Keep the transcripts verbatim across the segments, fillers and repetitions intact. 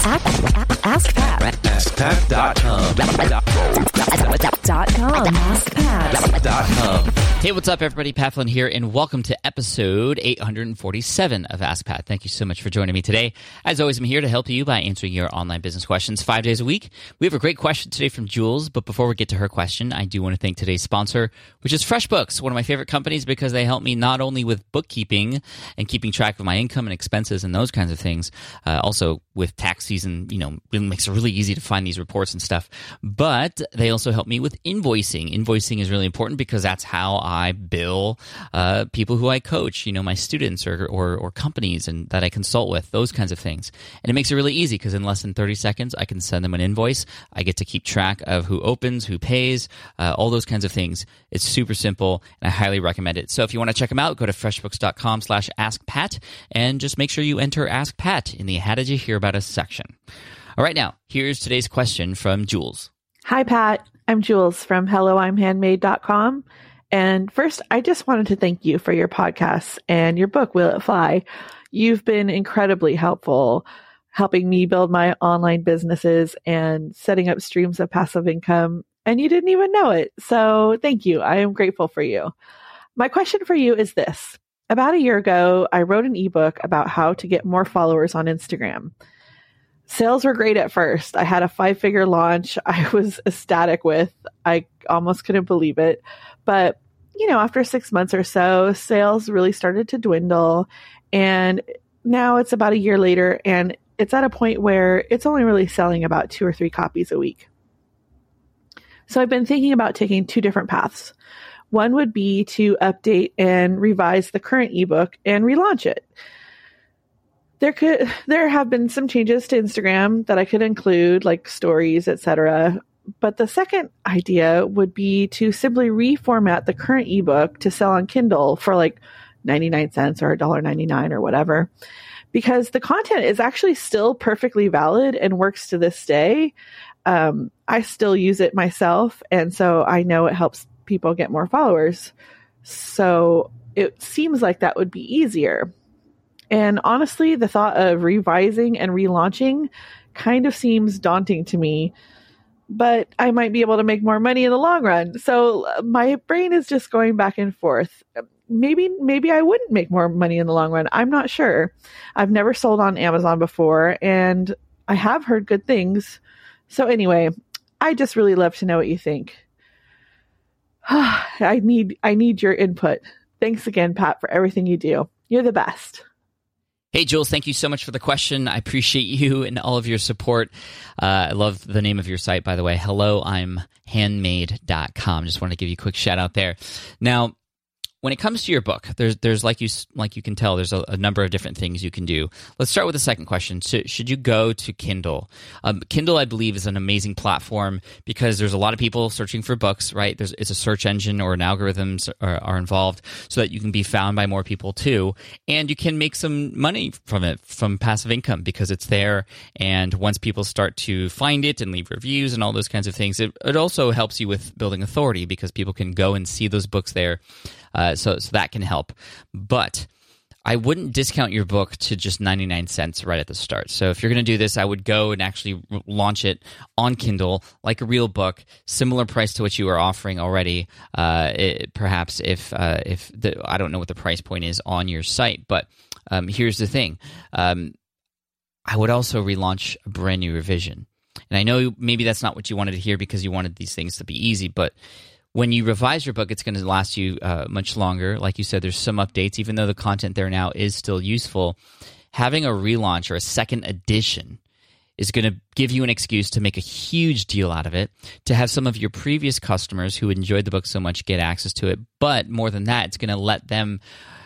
Ask Pat. ask pat dot com. Dot com. Ask Pat. Dot com. Hey, what's up, everybody? Pat Flynn here, and welcome to episode eight hundred forty-seven of Ask Pat. Thank you so much for joining me today. As always, I'm here to help you by answering your online business questions five days a week. We have a great question today from Jules, but before we get to her question, I do want to thank today's sponsor, which is FreshBooks, one of my favorite companies because they help me not only with bookkeeping and keeping track of my income and expenses and those kinds of things, uh, also with tax season, you know, it makes it really easy to find these reports and stuff, but they also help me with invoicing. Invoicing is really important because that's how I bill uh, people who I coach, you know, my students or, or or companies and that I consult with, those kinds of things. And it makes it really easy because in less than thirty seconds, I can send them an invoice. I get to keep track of who opens, who pays, uh, all those kinds of things. It's super simple, and I highly recommend it. So if you want to check them out, go to freshbooks.com slash askpat, and just make sure you enter Ask Pat in the How Did You Hear About Us section. All right, now, here's today's question from Jules. Hi, Pat. I'm Jules from hello I'm handmade dot com. And first, I just wanted to thank you for your podcasts and your book, Will It Fly? You've been incredibly helpful helping me build my online businesses and setting up streams of passive income, and you didn't even know it. So thank you. I am grateful for you. My question for you is this. About a year ago, I wrote an ebook about how to get more followers on Instagram. Sales were great at first. I had a five-figure launch I was ecstatic with. I almost couldn't believe it. But, you know, after six months or so, sales really started to dwindle. And now it's about a year later, and it's at a point where it's only really selling about two or three copies a week. So I've been thinking about taking two different paths. One would be to update and revise the current ebook and relaunch it. There could there have been some changes to Instagram that I could include, like stories, et cetera. But the second idea would be to simply reformat the current ebook to sell on Kindle for like ninety-nine cents or one dollar ninety-nine or whatever, because the content is actually still perfectly valid and works to this day. Um, I still use it myself, and so I know it helps people get more followers. So it seems like that would be easier. And honestly, the thought of revising and relaunching kind of seems daunting to me, but I might be able to make more money in the long run. So my brain is just going back and forth. Maybe, maybe I wouldn't make more money in the long run. I'm not sure. I've never sold on Amazon before, and I have heard good things. So anyway, I just really love to know what you think. I need, I need your input. Thanks again, Pat, for everything you do. You're the best. Hey, Jules, thank you so much for the question. I appreciate you and all of your support. Uh, I love the name of your site, by the way. hello I'm handmade dot com. Just want to give you a quick shout out there. Now, when it comes to your book, there's there's like you like you can tell, there's a, a number of different things you can do. Let's start with the second question. So, should you go to Kindle? Um, Kindle, I believe, is an amazing platform because there's a lot of people searching for books, right? There's it's a search engine or an algorithms are, are involved so that you can be found by more people too, and you can make some money from it, from passive income, because it's there. And once people start to find it and leave reviews and all those kinds of things, it, it also helps you with building authority because people can go and see those books there. Uh, so, so that can help. But I wouldn't discount your book to just ninety-nine cents right at the start. So if you're going to do this, I would go and actually launch it on Kindle like a real book, similar price to what you are offering already. Uh, it, perhaps if uh, if the, I don't know what the price point is on your site, but um, here's the thing. Um, I would also relaunch a brand new revision. And I know maybe that's not what you wanted to hear because you wanted these things to be easy, but when you revise your book, it's going to last you uh, much longer. Like you said, there's some updates. Even though the content there now is still useful, having a relaunch or a second edition is going to give you an excuse to make a huge deal out of it, to have some of your previous customers who enjoyed the book so much get access to it. But more than that, it's going to let them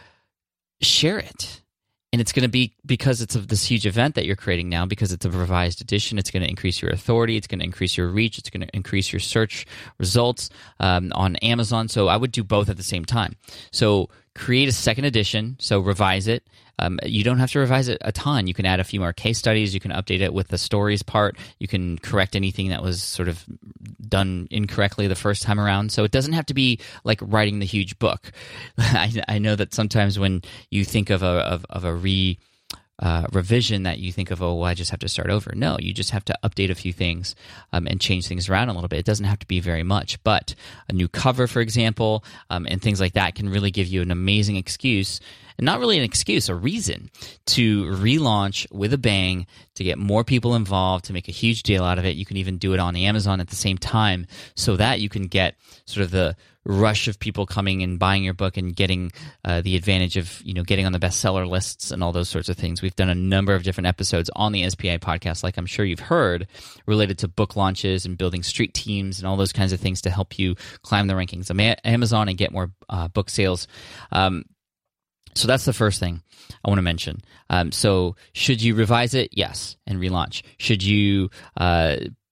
share it. And it's going to be because it's of this huge event that you're creating now, because it's a revised edition. It's going to increase your authority. It's going to increase your reach. It's going to increase your search results um, on Amazon. So I would do both at the same time. So create a second edition. So revise it. Um, you don't have to revise it a ton. You can add a few more case studies. You can update it with the stories part. You can correct anything that was sort of done incorrectly the first time around. So it doesn't have to be like writing the huge book. I, I know that sometimes when you think of a of, of a re uh, revision that you think of, oh, well, I just have to start over. No, you just have to update a few things um, and change things around a little bit. It doesn't have to be very much, but a new cover, for example, um, and things like that can really give you an amazing excuse, and not really an excuse, a reason to relaunch with a bang, to get more people involved, to make a huge deal out of it. You can even do it on Amazon at the same time so that you can get sort of the rush of people coming and buying your book and getting uh, the advantage of, you know, getting on the bestseller lists and all those sorts of things. We've done a number of different episodes on the S P I podcast, like I'm sure you've heard, related to book launches and building street teams and all those kinds of things to help you climb the rankings on Amazon and get more uh, book sales. Um, So that's the first thing I want to mention. Um, so should you revise it? Yes, and relaunch. Should you uh,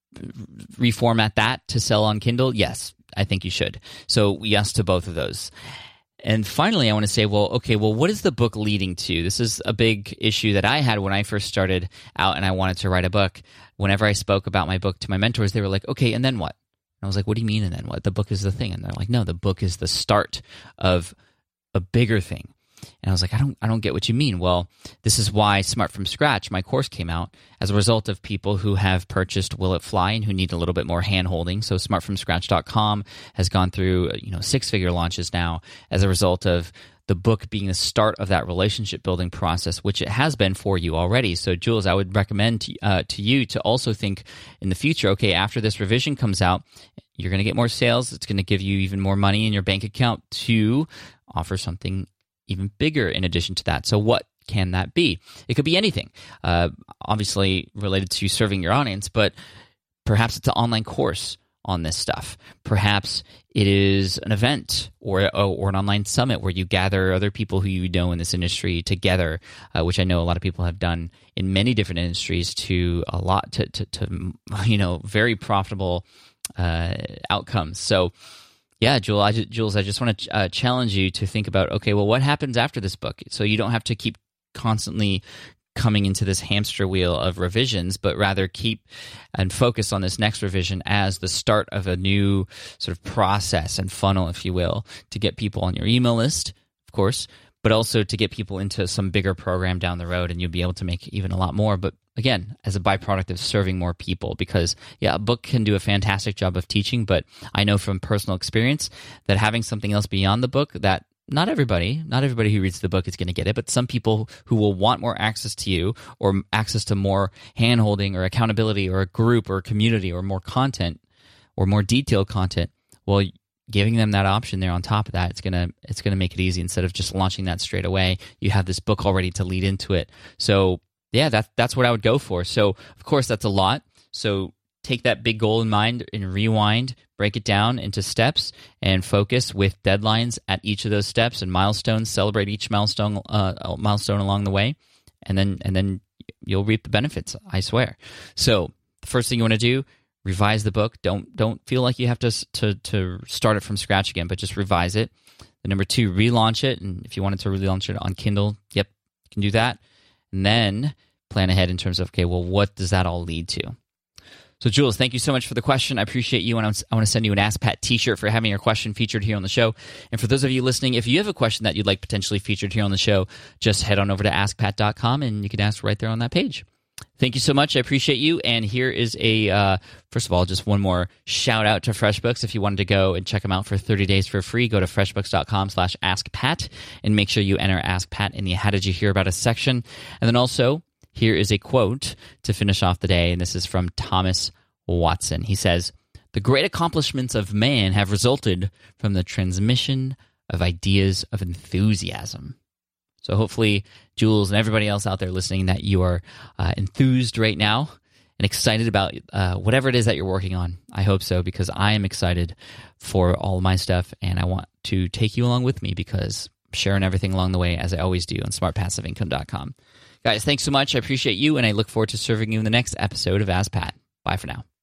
reformat that to sell on Kindle? Yes, I think you should. So yes to both of those. And finally, I want to say, well, okay, well, what is the book leading to? This is a big issue that I had when I first started out and I wanted to write a book. Whenever I spoke about my book to my mentors, they were like, okay, and then what? And I was like, what do you mean, and then what? The book is the thing. And they're like, no, the book is the start of a bigger thing. And I was like, I don't I don't get what you mean. Well, this is why Smart from Scratch, my course, came out as a result of people who have purchased Will It Fly and who need a little bit more hand-holding. So smart from scratch dot com has gone through, you know, six-figure launches now as a result of the book being the start of that relationship-building process, which it has been for you already. So, Jules, I would recommend to, uh, to you to also think in the future, okay, after this revision comes out, you're going to get more sales. It's going to give you even more money in your bank account to offer something even bigger in addition to that. So what can that be? It could be anything, uh, obviously related to serving your audience, but perhaps it's an online course on this stuff. Perhaps it is an event or or an online summit where you gather other people who you know in this industry together, uh, which I know a lot of people have done in many different industries to a lot to to, to you know very profitable uh, outcomes. So. Yeah, Jules, I just, Jules, I just want to uh, challenge you to think about, okay, well, what happens after this book? So you don't have to keep constantly coming into this hamster wheel of revisions, but rather keep and focus on this next revision as the start of a new sort of process and funnel, if you will, to get people on your email list, of course, but also to get people into some bigger program down the road, and you'll be able to make even a lot more. But again, as a byproduct of serving more people, because yeah, a book can do a fantastic job of teaching, but I know from personal experience that having something else beyond the book that not everybody, not everybody who reads the book is going to get it, but some people who will want more access to you or access to more hand-holding or accountability or a group or a community or more content or more detailed content, well, giving them that option there on top of that, it's gonna it's gonna make it easy. Instead of just launching that straight away, you have this book already to lead into it. So yeah, that, that's what I would go for. So of course, that's a lot. So take that big goal in mind and rewind, break it down into steps, and focus with deadlines at each of those steps and milestones. Celebrate each milestone uh, milestone along the way, and then and then you'll reap the benefits. I swear. So the first thing you want to do. Revise the book. Don't don't feel like you have to to to start it from scratch again, but just revise it. And number two, relaunch it. And if you wanted to relaunch it on Kindle, yep, you can do that. And then plan ahead in terms of, okay, well, what does that all lead to? So, Jules, thank you so much for the question. I appreciate you, and I want to send you an Ask Pat t-shirt for having your question featured here on the show. And for those of you listening, if you have a question that you'd like potentially featured here on the show, just head on over to ask pat dot com, and you can ask right there on that page. Thank you so much. I appreciate you. And here is a, uh, first of all, just one more shout out to FreshBooks. If you wanted to go and check them out for thirty days for free, go to freshbooks dot com slash ask pat and make sure you enter Ask Pat in the How Did You Hear About Us section. And then also, here is a quote to finish off the day. And this is from Thomas Watson. He says, "The great accomplishments of man have resulted from the transmission of ideas of enthusiasm." So hopefully, Jules and everybody else out there listening, that you are uh, enthused right now and excited about uh, whatever it is that you're working on. I hope so, because I am excited for all of my stuff, and I want to take you along with me because I'm sharing everything along the way, as I always do on smart passive income dot com. Guys, thanks so much. I appreciate you, and I look forward to serving you in the next episode of Ask Pat. Bye for now.